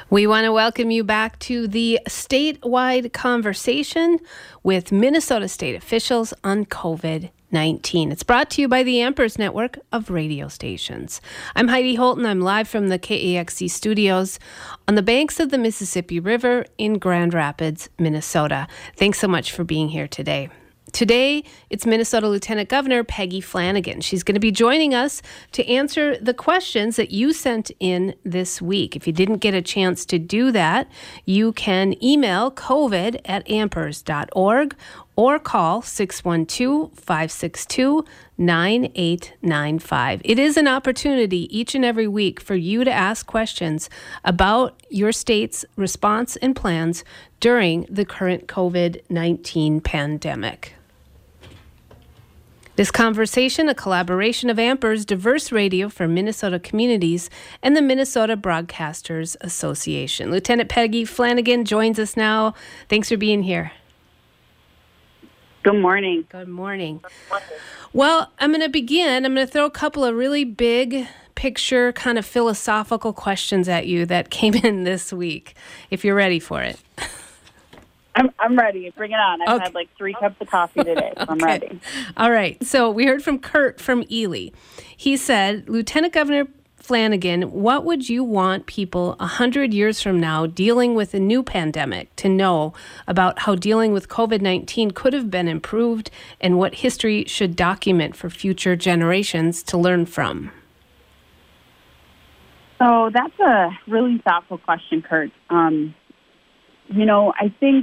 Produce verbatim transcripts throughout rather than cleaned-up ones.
We want to welcome you back to the statewide conversation with Minnesota state officials on COVID nineteen. It's brought to you by the Ampers Network of radio stations. I'm Heidi Holton. I'm live from the K A X C studios on the banks of the Mississippi River in Grand Rapids, Minnesota. Thanks so much for being here today. Today, it's Minnesota Lieutenant Governor Peggy Flanagan. She's going to be joining us to answer the questions that you sent in this week. If you didn't get a chance to do that, you can email covid at ampers dot org or call six one two, five six two, nine eight nine five. It is an opportunity each and every week for you to ask questions about your state's response and plans during the current COVID nineteen pandemic. This conversation, a collaboration of Ampers, diverse radio for Minnesota communities, and the Minnesota Broadcasters Association. Lieutenant Peggy Flanagan joins us now. Thanks for being here. Good morning. Good morning. Well, I'm going to begin. I'm going to throw a couple of really big picture, kind of philosophical questions at you that came in this week, if you're ready for it. I'm I'm ready. Bring it on. I've okay. had like three cups of coffee today, so okay. I'm ready. All right. So we heard from Kurt from Ely. He said, Lieutenant Governor Flanagan, what would you want people one hundred years from now dealing with a new pandemic to know about how dealing with COVID nineteen could have been improved and what history should document for future generations to learn from? So that's a really thoughtful question, Kurt. Um, you know, I think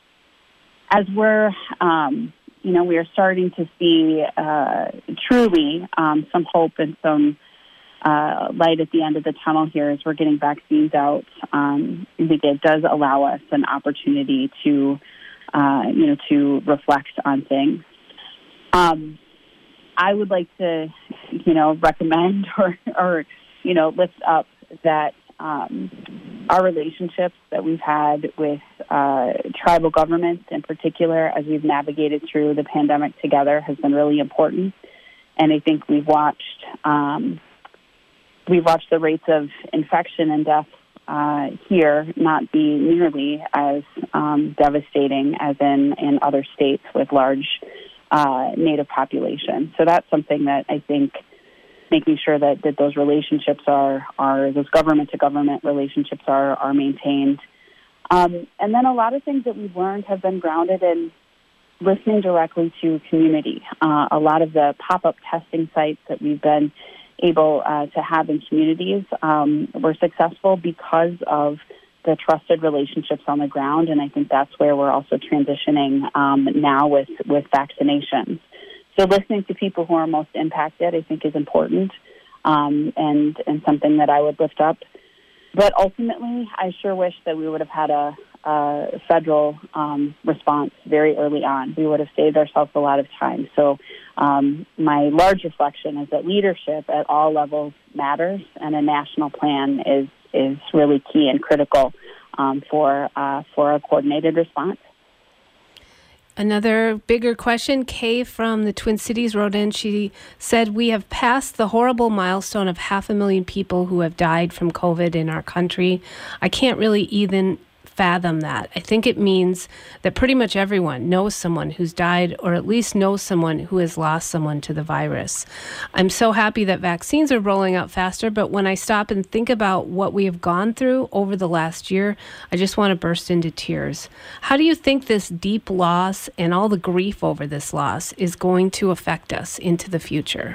as we're, um, you know, we are starting to see uh, truly um, some hope and some uh, light at the end of the tunnel here as we're getting vaccines out. Um, I think it does allow us an opportunity to, uh, you know, to reflect on things. Um, I would like to, you know, recommend or, or you know, lift up that um, our relationships that we've had with uh, tribal governments in particular as we've navigated through the pandemic together has been really important. And I think we've watched um, we've watched the rates of infection and death uh, here not be nearly as um, devastating as in, in other states with large uh, Native populations. So that's something that I think making sure that, that those relationships are, are those government-to-government relationships are, are maintained. Um, and then a lot of things that we've learned have been grounded in listening directly to community. Uh, a lot of the pop-up testing sites that we've been able uh, to have in communities um, were successful because of the trusted relationships on the ground, and I think that's where we're also transitioning um, now with, with vaccinations. So listening to people who are most impacted, I think, is important um, and and something that I would lift up. But ultimately, I sure wish that we would have had a, a federal um, response very early on. We would have saved ourselves a lot of time. So um, my large reflection is that leadership at all levels matters, and a national plan is is really key and critical um, for uh, for a coordinated response. Another bigger question, Kay from the Twin Cities wrote in. She said, we have passed the horrible milestone of half a million people who have died from COVID in our country. I can't really even fathom that. I think it means that pretty much everyone knows someone who's died or at least knows someone who has lost someone to the virus. I'm so happy that vaccines are rolling out faster, but when I stop and think about what we have gone through over the last year, I just want to burst into tears. How do you think this deep loss and all the grief over this loss is going to affect us into the future?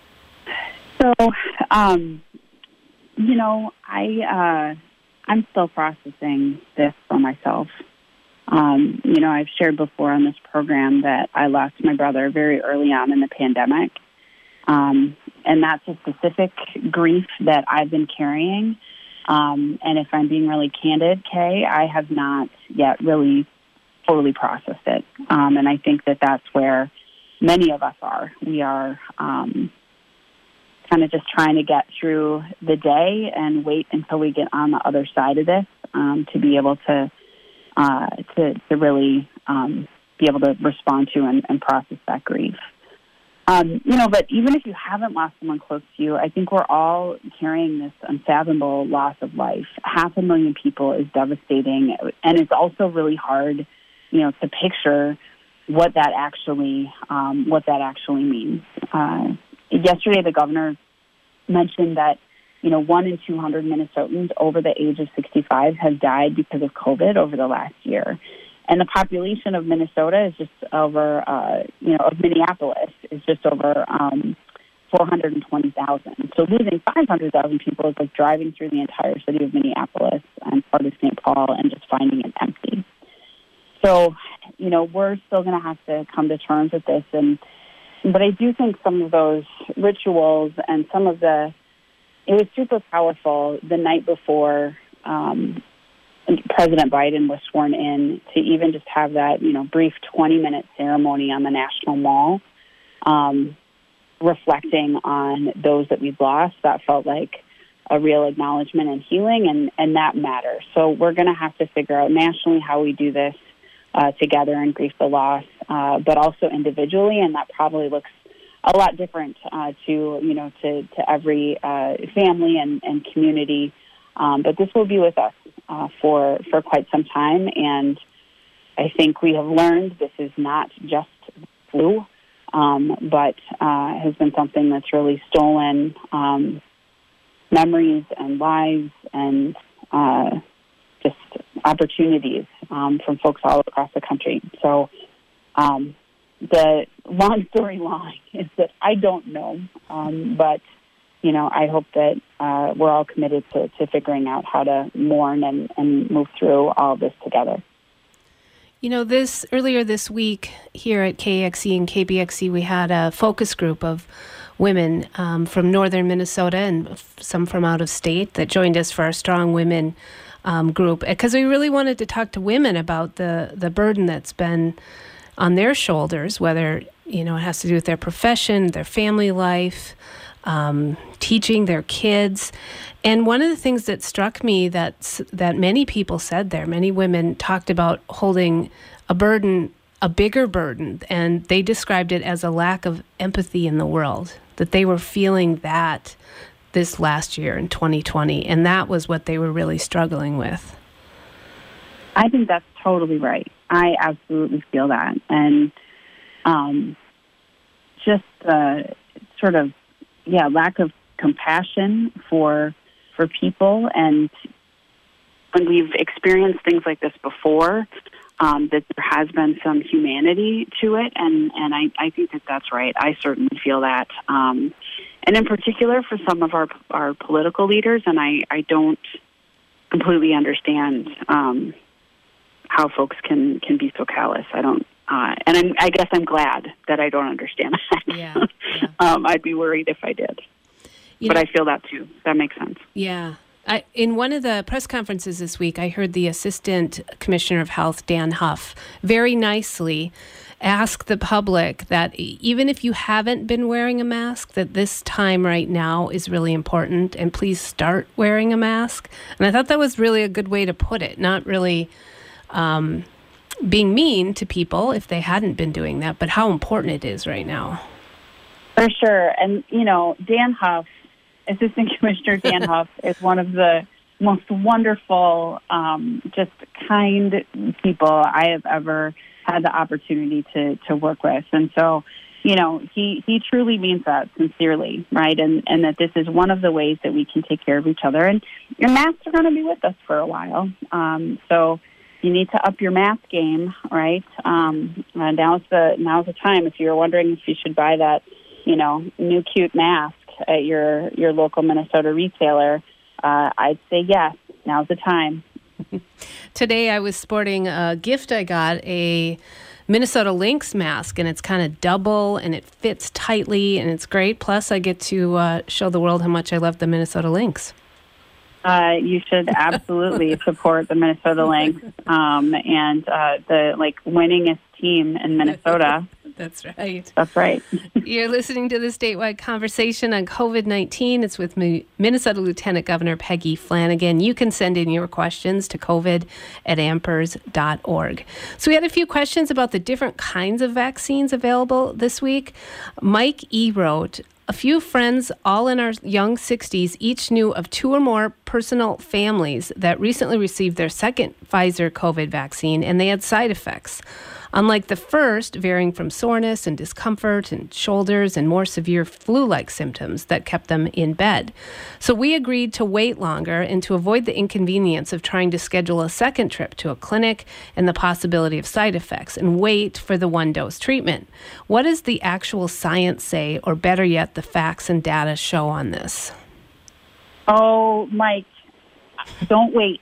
So, um, you know, I... Uh I'm still processing this for myself. Um, you know, I've shared before on this program that I lost my brother very early on in the pandemic. Um, and that's a specific grief that I've been carrying. Um, and if I'm being really candid, Kay, I have not yet really fully processed it. Um, and I think that that's where many of us are. We are um kind of just trying to get through the day and wait until we get on the other side of this um, to be able to uh, to, to really um, be able to respond to and, and process that grief. Um, you know, but even if you haven't lost someone close to you, I think we're all carrying this unfathomable loss of life. Half a million people is devastating, and it's also really hard, you know, to picture what that actually um, what that actually means. Uh, yesterday, the governor mentioned that, you know, one in two hundred Minnesotans over the age of sixty-five have died because of COVID over the last year. And the population of Minnesota is just over, uh, you know, of Minneapolis is just over um, four hundred twenty thousand. So losing five hundred thousand people is like driving through the entire city of Minneapolis and part of Saint Paul and just finding it empty. So, you know, we're still going to have to come to terms with this. And but I do think some of those rituals and some of the, it was super powerful the night before um President Biden was sworn in, to even just have that, you know, brief twenty-minute ceremony on the National Mall, um, reflecting on those that we've lost. That felt like a real acknowledgement and healing, and, and that matters. So we're going to have to figure out nationally how we do this uh, together and grieve the loss, uh, but also individually, and that probably looks a lot different uh, to, you know, to, to every uh, family and, and community. Um, but this will be with us uh, for for quite some time, and I think we have learned this is not just flu, um, but uh, has been something that's really stolen um, memories and lives and uh, just opportunities um, from folks all across the country. So um, the long story long is that I don't know, um, but you know, I hope that uh, we're all committed to, to figuring out how to mourn and, and move through all of this together. You know, this earlier this week here at K X E and K B X E, we had a focus group of women um, from northern Minnesota and f- some from out of state that joined us for our Strong Women um, group, because we really wanted to talk to women about the, the burden that's been on their shoulders, whether, you know, it has to do with their profession, their family life, Um, teaching their kids. And one of the things that struck me that that many people said there, many women talked about holding a burden, a bigger burden, and they described it as a lack of empathy in the world, that they were feeling that this last year in twenty twenty, and that was what they were really struggling with. I think that's totally right. I absolutely feel that. And um, just uh, sort of Yeah, lack of compassion for for people, and when we've experienced things like this before, um, that there has been some humanity to it, and, and I, I think that that's right. I certainly feel that, um, and in particular for some of our our political leaders, and I, I don't completely understand um, how folks can, can be so callous. I don't. Uh, and I'm, I guess I'm glad that I don't understand that. Yeah, yeah. um, I'd be worried if I did. You but know, I feel that too. That makes sense. Yeah. I, in one of the press conferences this week, I heard the Assistant Commissioner of Health, Dan Huff, very nicely ask the public that even if you haven't been wearing a mask, that this time right now is really important, and please start wearing a mask. And I thought that was really a good way to put it, not really Um, being mean to people if they hadn't been doing that, but how important it is right now. For sure. And, you know, Dan Huff, Assistant Commissioner Dan Huff, is one of the most wonderful, um, just kind people I have ever had the opportunity to, to work with. And so, you know, he, he truly means that sincerely, right? And, and that this is one of the ways that we can take care of each other. And your masks are going to be with us for a while. Um, so, you need to up your mask game, right? Um, uh, now's the now's the time. If you're wondering if you should buy that, you know, new cute mask at your your local Minnesota retailer, uh, I'd say yes. Now's the time. Today, I was sporting a gift I got, a Minnesota Lynx mask, and it's kind of double, and it fits tightly, and it's great. Plus, I get to uh, show the world how much I love the Minnesota Lynx. Uh, you should absolutely support the Minnesota Lynx um, and uh, the like winningest team in Minnesota. That's right. That's right. You're listening to the statewide conversation on COVID nineteen. It's with Minnesota Lieutenant Governor Peggy Flanagan. You can send in your questions to covid at ampers dot org. So we had a few questions about the different kinds of vaccines available this week. Mike E. wrote, a few friends, all in our young sixties, each knew of two or more personal families that recently received their second Pfizer COVID vaccine, and they had side effects. Unlike the first, varying from soreness and discomfort and shoulders and more severe flu-like symptoms that kept them in bed. So we agreed to wait longer and to avoid the inconvenience of trying to schedule a second trip to a clinic and the possibility of side effects and wait for the one-dose treatment. What does the actual science say, or better yet, the facts and data show on this? Oh, Mike, don't wait.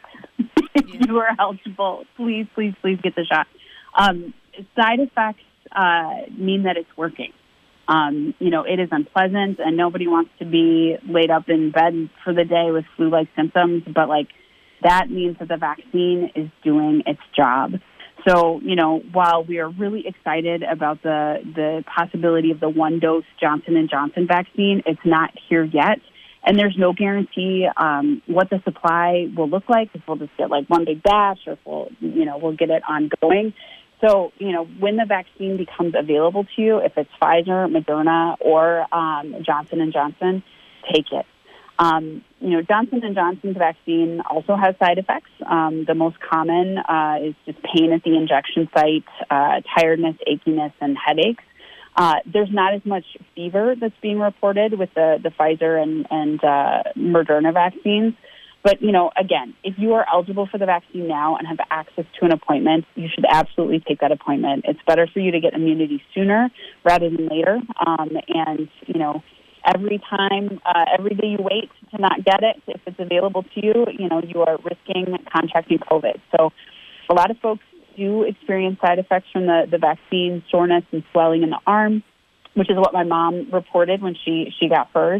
If you are eligible, please, please, please get the shot. Um, side effects uh, mean that it's working. Um, you know, it is unpleasant, and nobody wants to be laid up in bed for the day with flu-like symptoms, but, like, that means that the vaccine is doing its job. So, you know, while we are really excited about the, the possibility of the one-dose Johnson and Johnson vaccine, it's not here yet. And there's no guarantee um, what the supply will look like, if we'll just get like one big batch, or if we'll, you know, we'll get it ongoing. So, you know, when the vaccine becomes available to you, if it's Pfizer, Moderna, or um, Johnson and Johnson, take it. Um, you know, Johnson and Johnson's vaccine also has side effects. Um, the most common uh, is just pain at the injection site, uh, tiredness, achiness, and headaches. Uh, there's not as much fever that's being reported with the, the Pfizer and, and uh, Moderna vaccines. But, you know, again, if you are eligible for the vaccine now and have access to an appointment, you should absolutely take that appointment. It's better for you to get immunity sooner rather than later. Um, and, you know, every time, uh, every day you wait to not get it, if it's available to you, you know, you are risking contracting COVID. So a lot of folks do experience side effects from the, the vaccine, soreness and swelling in the arm, which is what my mom reported when she, she got hers.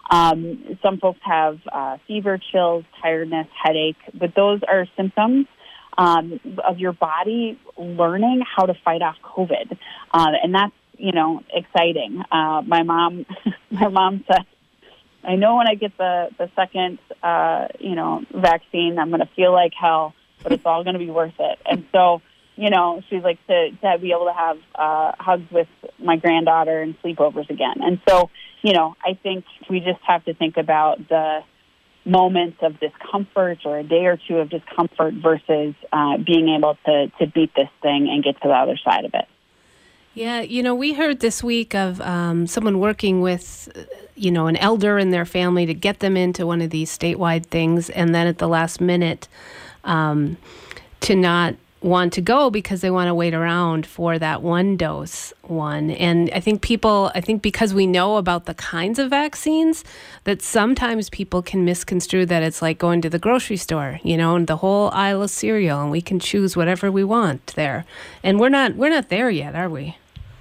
Um, some folks have uh, fever, chills, tiredness, headache, but those are symptoms um, of your body learning how to fight off COVID. Uh, and that's, you know, exciting. Uh, my mom, my mom said, I know when I get the, the second, uh, you know, vaccine, I'm going to feel like hell, but it's all going to be worth it. And so, you know, she's like, to, to be able to have uh, hugs with my granddaughter and sleepovers again. And so, you know, I think we just have to think about the moments of discomfort or a day or two of discomfort versus uh, being able to, to beat this thing and get to the other side of it. Yeah, you know, we heard this week of um, someone working with, you know, an elder in their family to get them into one of these statewide things, and then at the last minute um, to not want to go because they want to wait around for that one dose one. And I think people, I think because we know about the kinds of vaccines, that sometimes people can misconstrue that it's like going to the grocery store, you know, and the whole aisle of cereal, and we can choose whatever we want there. And we're not, we're not there yet, are we?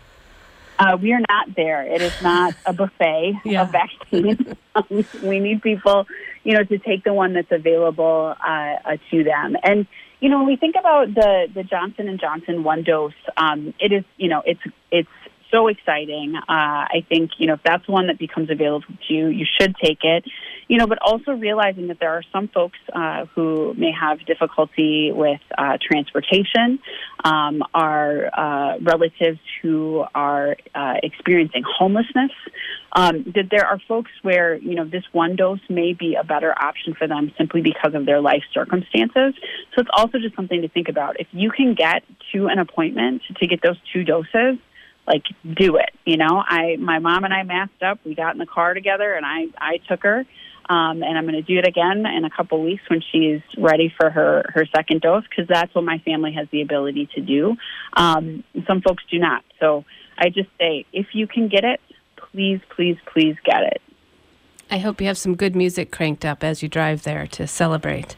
Uh, we are not there. It is not a buffet yeah. of vaccines. Um, we need people, you know, to take the one that's available uh, uh, to them. And, you know, when we think about the, the Johnson and Johnson one dose, um, it is, you know, it's it's so exciting. Uh, I think, you know, if that's one that becomes available to you, you should take it. You know, but also realizing that there are some folks uh, who may have difficulty with uh, transportation, um, are uh, relatives who are uh, experiencing homelessness, um, that there are folks where, you know, this one dose may be a better option for them simply because of their life circumstances. So it's also just something to think about. If you can get to an appointment to get those two doses, like, do it. You know, I, my mom and I masked up. We got in the car together, and I, I took her. Um, and I'm going to do it again in a couple weeks when she's ready for her, her second dose, because that's what my family has the ability to do. Um, some folks do not. So I just say, if you can get it, please, please, please get it. I hope you have some good music cranked up as you drive there to celebrate.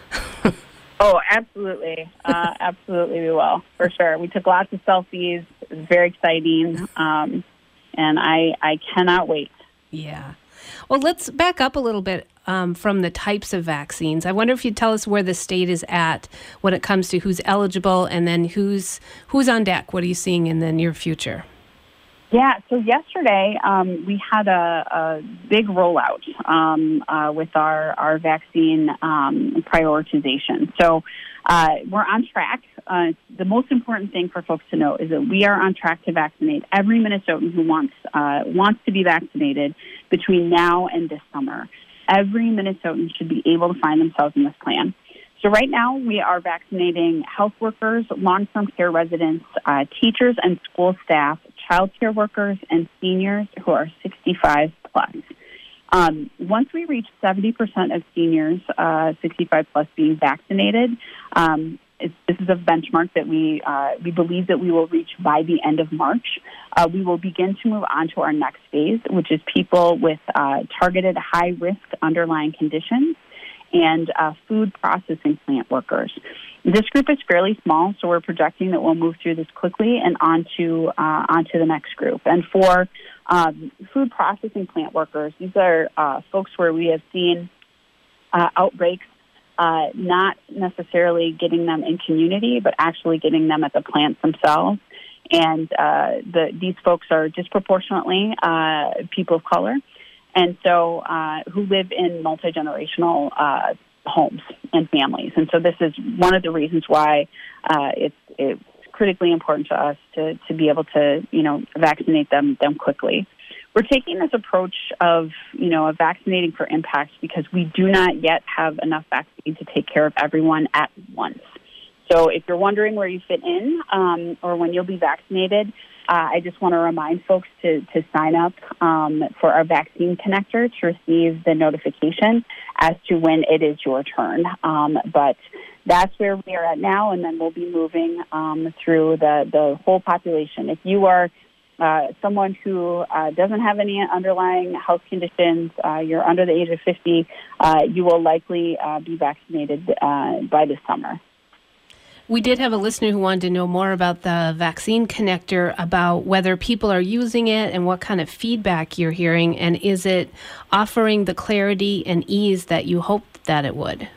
Oh, absolutely. Uh, absolutely, we will, for sure. We took lots of selfies. It was very exciting, um, and I, I cannot wait. Yeah. Well, let's back up a little bit um, from the types of vaccines. I wonder if you'd tell us where the state is at when it comes to who's eligible and then who's who's on deck. What are you seeing in the near future? Yeah, so yesterday um, we had a, a big rollout um, uh, with our, our vaccine um, prioritization. So uh, we're on track. Uh, the most important thing for folks to know is that we are on track to vaccinate every Minnesotan who wants uh, wants to be vaccinated between now and this summer. Every Minnesotan should be able to find themselves in this plan. So right now, we are vaccinating health workers, long-term care residents, uh, teachers and school staff, child care workers, and seniors who are sixty-five plus. Um, once we reach seventy percent of seniors, uh, sixty-five plus, being vaccinated, um, it's, this is a benchmark that we uh, we believe that we will reach by the end of March. Uh, we will begin to move on to our next phase, which is people with uh, targeted high-risk underlying conditions and uh, food processing plant workers. This group is fairly small, so we're projecting that we'll move through this quickly and onto uh, onto the next group. And for um, food processing plant workers, these are uh, folks where we have seen uh, outbreaks, uh, not necessarily getting them in community, but actually getting them at the plants themselves. And uh, the, these folks are disproportionately uh, people of color, and so uh, who live in multi-generational uh, homes and families. And so this is one of the reasons why uh, it's, it's critically important to us to, to be able to, you know, vaccinate them, them quickly. We're taking this approach of, you know, of vaccinating for impact because we do not yet have enough vaccine to take care of everyone at once. So if you're wondering where you fit in um, or when you'll be vaccinated, Uh, I just want to remind folks to, to sign up um, for our vaccine connector to receive the notification as to when it is your turn. Um, but that's where we are at now, and then we'll be moving um, through the, the whole population. If you are uh, someone who uh, doesn't have any underlying health conditions, uh, you're under the age of fifty, uh, you will likely uh, be vaccinated uh, by this summer. We did have a listener who wanted to know more about the vaccine connector, about whether people are using it and what kind of feedback you're hearing, and is it offering the clarity and ease that you hoped that it would?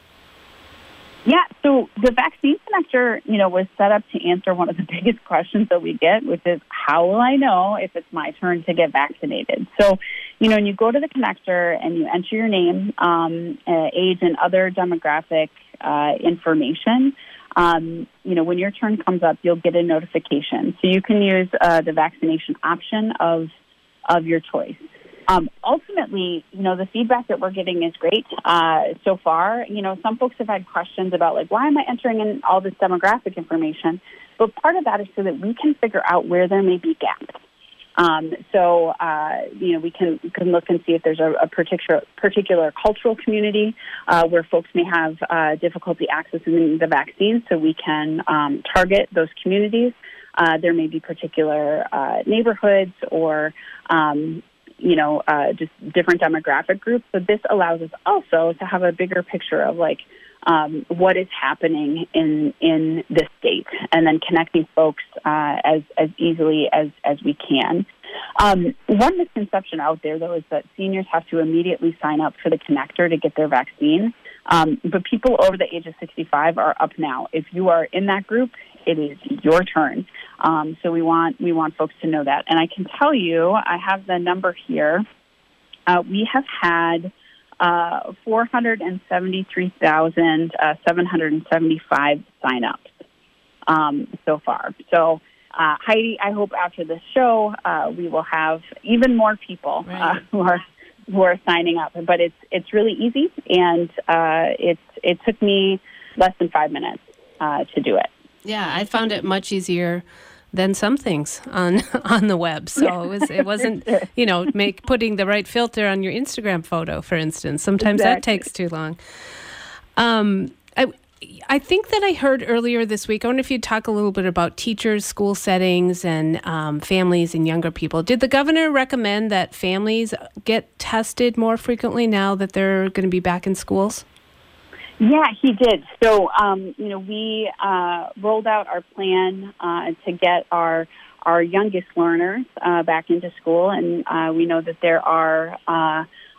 Yeah, so the vaccine connector, you know, was set up to answer one of the biggest questions that we get, which is, how will I know if it's my turn to get vaccinated? So, you know, when you go to the connector and you enter your name, um, uh, age, and other demographic uh, information, Um, you know, when your turn comes up, you'll get a notification. So you can use uh, the vaccination option of of your choice. Um, ultimately, you know, the feedback that we're getting is great uh, so far. You know, some folks have had questions about, like, why am I entering in all this demographic information? But part of that is so that we can figure out where there may be gaps. Um, so, uh, you know, we can, can look and see if there's a, a particular particular cultural community uh, where folks may have uh, difficulty accessing the vaccine, so we can um, target those communities. Uh, there may be particular uh, neighborhoods or, um, you know, uh, just different demographic groups. So this allows us also to have a bigger picture of, like, Um, what is happening in in this state, and then connecting folks uh, as as easily as as we can. Um, one misconception out there, though, is that seniors have to immediately sign up for the connector to get their vaccine. Um, but people over the age of sixty-five are up now. If you are in that group, it is your turn. Um, so we want we want folks to know that. And I can tell you, I have the number here. Uh, we have had Uh, four hundred seventy-three thousand seven hundred seventy-five signups um, so far. So, uh, Heidi, I hope after this show uh, we will have even more people right. uh, who are who are signing up. But it's it's really easy, and uh, it's it took me less than five minutes uh, to do it. Yeah, I found it much easier than some things on on the web. So it was it wasn't, you know, make putting the right filter on your Instagram photo, for instance. Sometimes Exactly. that takes too long. Um, I I think that I heard earlier this week, I wonder if you'd talk a little bit about teachers, school settings, and um, families and younger people. Did the governor recommend that families get tested more frequently now that they're going to be back in schools? Yeah, he did. So, um, you know, we uh, rolled out our plan uh, to get our our youngest learners uh, back into school, and uh, we know that there are uh,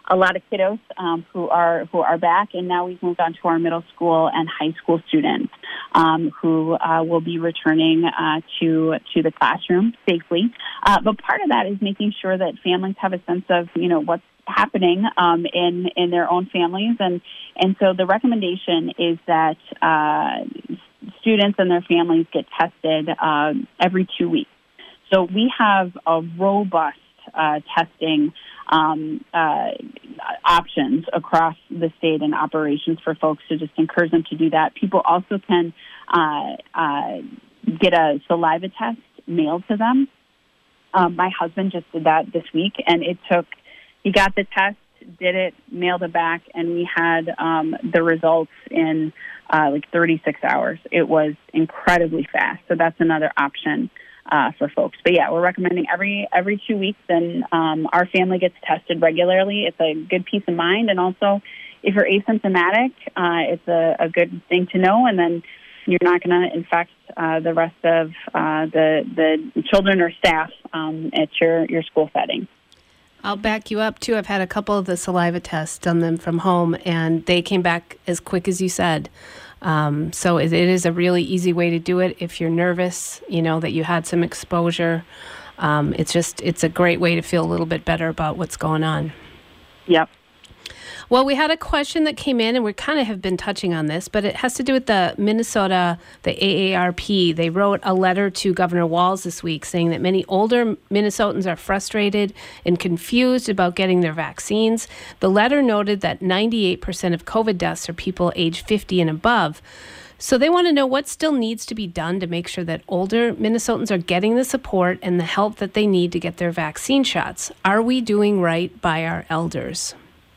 a lot of kiddos um, who are who are back, and now we've moved on to our middle school and high school students um, who uh, will be returning uh, to to the classroom safely. Uh, but part of that is making sure that families have a sense of, you know, what's happening um, in in their own families, and and so the recommendation is that uh, students and their families get tested uh, every two weeks. So we have a robust uh, testing um, uh, options across the state and operations for folks, to just encourage them to do that. People also can uh, uh, get a saliva test mailed to them. Um, my husband just did that this week, and it took, he got the test, did it, mailed it back, and we had um, the results in uh, like thirty-six hours. It was incredibly fast. So that's another option uh, for folks. But yeah, we're recommending every every two weeks, and um, our family gets tested regularly. It's a good peace of mind, and also if you're asymptomatic, uh, it's a, a good thing to know, and then you're not going to infect uh, the rest of uh, the the children or staff um, at your, your school setting. I'll back you up, too. I've had a couple of the saliva tests, done them from home, and they came back as quick as you said. Um, so it, it is a really easy way to do it if you're nervous, you know, that you had some exposure. Um, it's just, it's a great way to feel a little bit better about what's going on. Yep. Well, we had a question that came in, and we kind of have been touching on this, but it has to do with the Minnesota, the A A R P. They wrote a letter to Governor Walz this week saying that many older Minnesotans are frustrated and confused about getting their vaccines. The letter noted that ninety-eight percent of COVID deaths are people age fifty and above. So they want to know what still needs to be done to make sure that older Minnesotans are getting the support and the help that they need to get their vaccine shots. Are we doing right by our elders?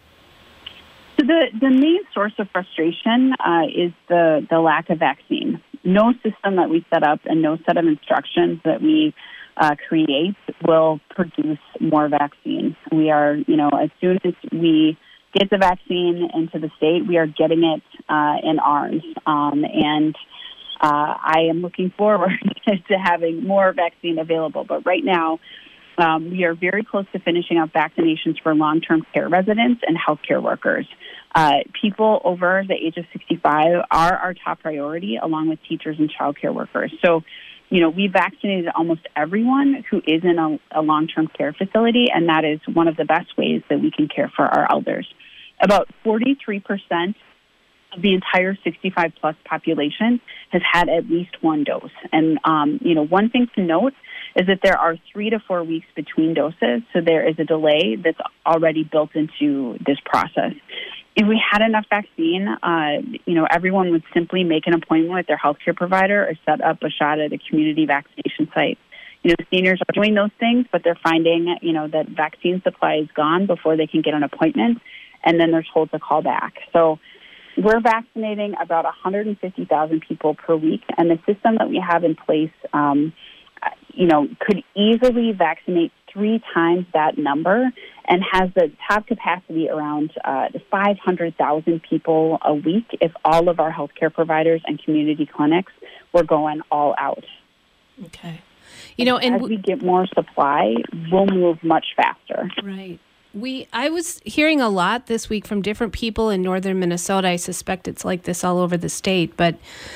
So the, the main source of frustration uh, is the, the lack of vaccine. No system that we set up and no set of instructions that we uh, create will produce more vaccine. We are, you know, as soon as we get the vaccine into the state, we are getting it uh, in arms. Um, and uh, I am looking forward to having more vaccine available. But right now, Um, we are very close to finishing up vaccinations for long-term care residents and healthcare workers. Uh, people over the age of sixty-five are our top priority, along with teachers and child care workers. So, you know, we vaccinated almost everyone who is in a, a long-term care facility, and that is one of the best ways that we can care for our elders. About forty-three percent of the entire sixty-five plus population has had at least one dose. And, um, you know, one thing to note is that there are three to four weeks between doses, so there is a delay that's already built into this process. If we had enough vaccine, uh, you know, everyone would simply make an appointment with their healthcare provider or set up a shot at a community vaccination site. You know, seniors are doing those things, but they're finding, you know, that vaccine supply is gone before they can get an appointment, and then they're told to call back. So we're vaccinating about one hundred fifty thousand people per week, and the system that we have in place, um, you know, could easily vaccinate three times that number and has the top capacity around uh, five hundred thousand people a week if all of our healthcare providers and community clinics were going all out. Okay. You know, and as we get more supply, we'll move much faster. Right. We, I was hearing a lot this week from different people in northern Minnesota. I suspect it's like this all over the state, but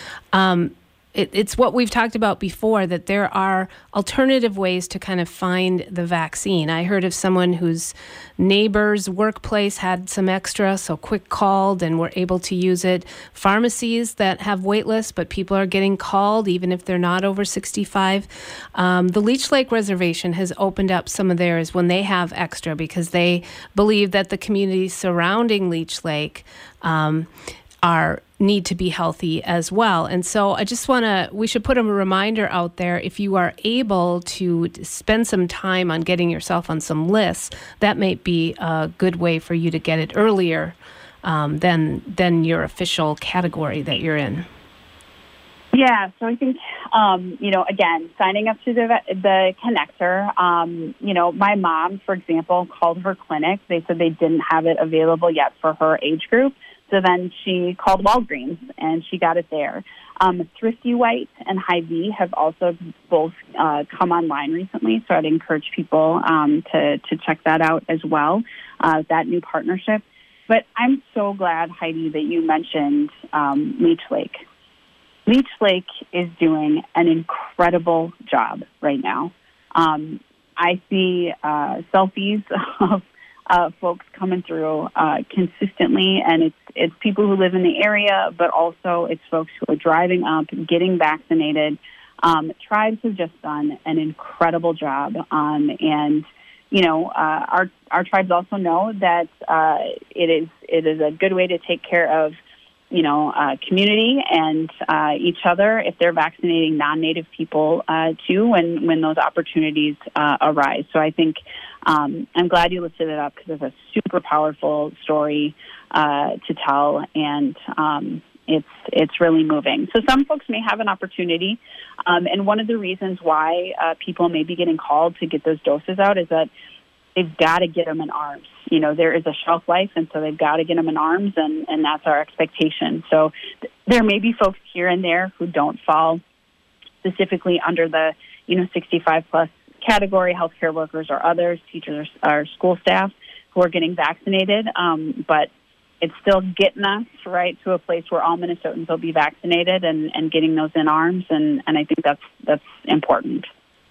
um, it, it's what we've talked about before, that there are alternative ways to kind of find the vaccine. I heard of someone whose neighbor's workplace had some extra, so quick called and were able to use it. Pharmacies that have wait lists, but people are getting called even if they're not over sixty-five. Um, the Leech Lake Reservation has opened up some of theirs when they have extra, because they believe that the communities surrounding Leech Lake um, are need to be healthy as well. And so I just want to, we should put a reminder out there. If you are able to spend some time on getting yourself on some lists, that may be a good way for you to get it earlier um, than, than your official category that you're in. Yeah, so I think, um, you know, again, signing up to the the connector, um, you know, my mom, for example, called her clinic. They said they didn't have it available yet for her age group. So So then she called Walgreens, and she got it there. Um, Thrifty White and Hy-Vee have also both uh, come online recently, so I'd encourage people um, to, to check that out as well, uh, that new partnership. But I'm so glad, Heidi, that you mentioned um, Leech Lake. Leech Lake is doing an incredible job right now. Um, I see uh, selfies of uh, folks coming through uh, consistently, and it's it's people who live in the area, but also it's folks who are driving up, getting vaccinated. Um, Tribes have just done an incredible job, um, and you know, uh, our our tribes also know that uh, it is it is a good way to take care of, you know, uh, community and uh, each other if they're vaccinating non-Native people uh, too when, when those opportunities uh, arise. So I think um, I'm glad you lifted it up because it's a super powerful story uh, to tell, and um, it's it's really moving. So some folks may have an opportunity, um, and one of the reasons why uh, people may be getting called to get those doses out is that they've got to get them in arms. You know, there is a shelf life, and so they've got to get them in arms, and, and that's our expectation. So th- there may be folks here and there who don't fall specifically under the, you know, sixty-five plus category, healthcare workers or others, teachers or school staff who are getting vaccinated. Um, but it's still getting us, right, to a place where all Minnesotans will be vaccinated and, and getting those in arms, and, and I think that's that's important.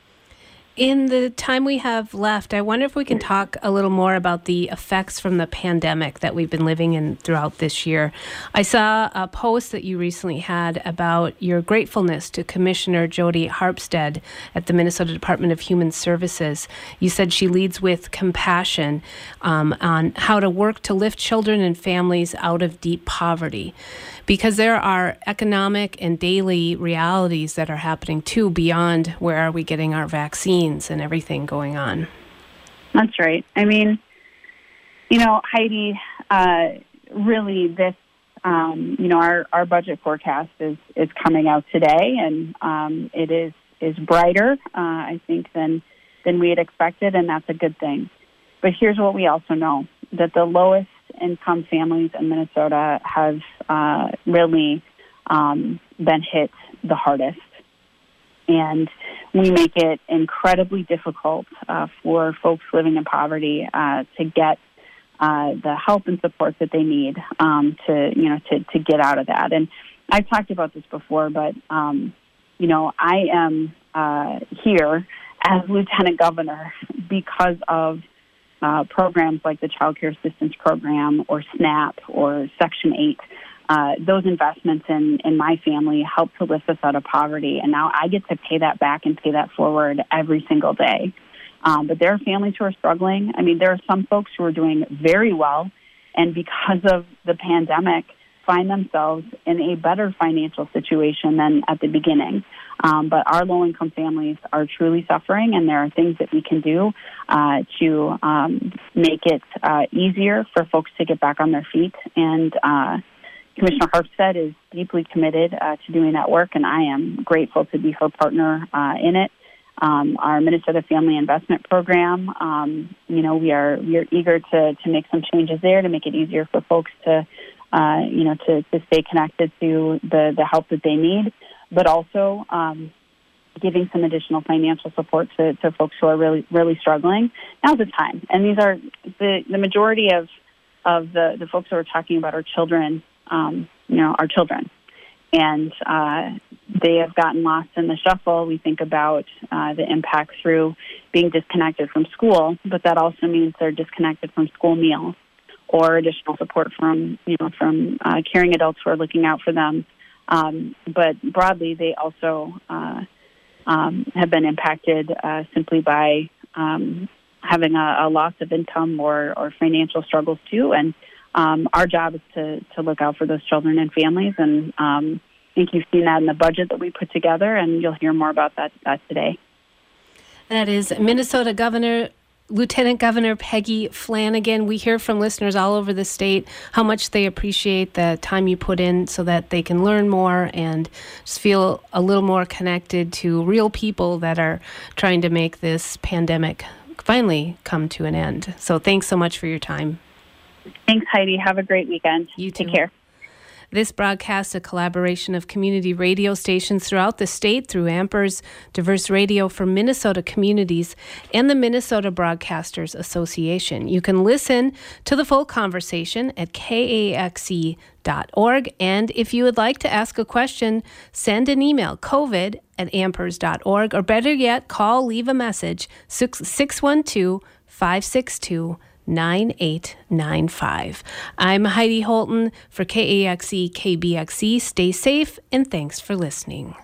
In the time we have left, I wonder if we can talk a little more about the effects from the pandemic that we've been living in throughout this year. I saw a post that you recently had about your gratefulness to Commissioner Jody Harpstead at the Minnesota Department of Human Services. You said she leads with compassion um, on how to work to lift children and families out of deep poverty, because there are economic and daily realities that are happening too beyond where are we getting our vaccines and everything going on. That's right. I mean, you know, Heidi, uh, really this, um, you know, our, our budget forecast is, is coming out today, and um, it is, is brighter, uh, I think, than, than we had expected, and that's a good thing. But here's what we also know, that the lowest income families in Minnesota have uh, really um, been hit the hardest. And we make it incredibly difficult uh, for folks living in poverty uh, to get uh, the help and support that they need um, to, you know, to, to get out of that. And I've talked about this before, but, um, you know, I am uh, here as Lieutenant Governor because of uh, programs like the Child Care Assistance Program or SNAP or Section eight. Uh, those investments in, in my family helped to lift us out of poverty, and now I get to pay that back and pay that forward every single day. Um, but there are families who are struggling. I mean, there are some folks who are doing very well, and because of the pandemic, find themselves in a better financial situation than at the beginning. Um, but our low-income families are truly suffering, and there are things that we can do uh, to um, make it uh, easier for folks to get back on their feet. And uh, Commissioner Harpstead is deeply committed uh, to doing that work, and I am grateful to be her partner uh, in it. Um, our Minnesota Family Investment Program, um, you know, we are we are eager to to make some changes there to make it easier for folks to, uh, you know, to, to stay connected to the, the help that they need, but also um, giving some additional financial support to, to folks who are really really struggling. Now's the time, and these are the the majority of of the, the folks who are talking about our children. Um, you know, our children. And uh, they have gotten lost in the shuffle. We think about uh, the impact through being disconnected from school, but that also means they're disconnected from school meals or additional support from, you know, from uh, caring adults who are looking out for them. Um, but broadly, they also uh, um, have been impacted uh, simply by um, having a, a loss of income or, or financial struggles too. And Um, our job is to, to look out for those children and families, and um, I think you've seen that in the budget that we put together, and you'll hear more about that, that today. That is Minnesota Governor, Lieutenant Governor Peggy Flanagan. We hear from listeners all over the state how much they appreciate the time you put in so that they can learn more and just feel a little more connected to real people that are trying to make this pandemic finally come to an end. So thanks so much for your time. Thanks, Heidi. Have a great weekend. You too. Take care. This broadcast, a collaboration of community radio stations throughout the state through Ampers, diverse radio for Minnesota communities, and the Minnesota Broadcasters Association. You can listen to the full conversation at K A X E dot org. And if you would like to ask a question, send an email, covid at ampers dot org, or better yet, call, leave a message, six one two, five six two, nine eight nine five. I'm Heidi Holton for K A X E K B X E. Stay safe and thanks for listening.